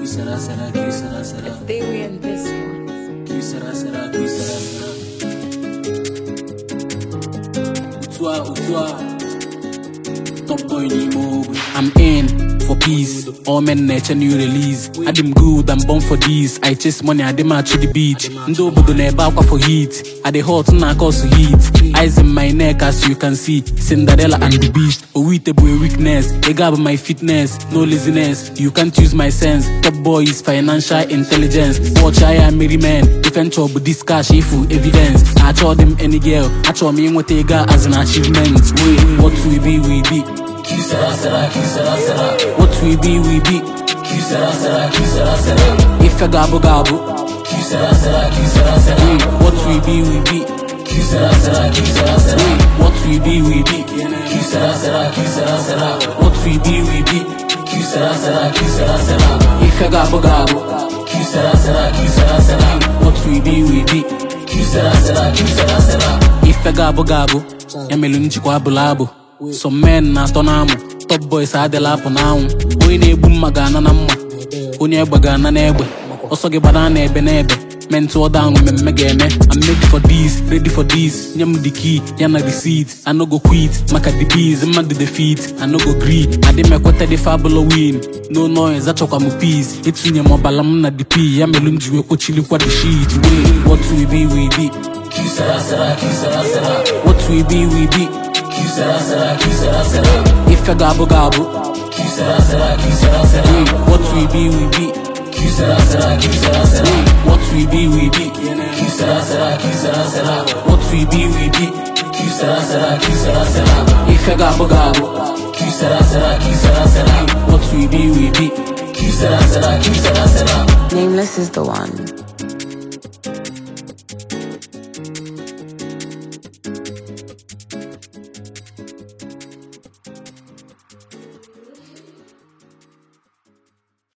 If they were in this one. I'm in for peace. All men nature new release. I dem good, I'm born for this. I chase money, I dem out to the beach. Ndo budo na eba for heat. I dey hot na cause heat. Eyes in my neck as you can see. Cinderella and the beast. Owitable weakness. They grab my fitness, no laziness. You can't use my sense. Top boy is financial intelligence. Watch I am merry man. Different trouble with this cash if you evidence. I told them any girl. I told me what they got as an achievement. Wait, what we be, we be. What we be, we be. If I gabo gabo. What we be, we be. What we be, we be. What we be, we be. If I gabo gabo. What we be, we be. If I gabo gabo. Emelunji kwa bulabo. Some men na stonamu. Top boys are the lap now. We need boom magana namma. Onye bagana nebe. Also get banana nebe. Mentor down with me game. I'm made for this, ready for this. Nyam the key, yana the seat. I no go quit, maka the bees, I'm the defeat. I no go agree. I did my quarter the fabulous win. No noise, that's what I'm peace. It's in your mobile, I'm not the P. I'm a lungi, we could chill for the sheet. Wait, what we be, we be. What we be, we be. If I gabo gabo. What we be, we be. What we be, we be. What we be, we be. If I gabo gabo. What we be, we be. Nameless is the one.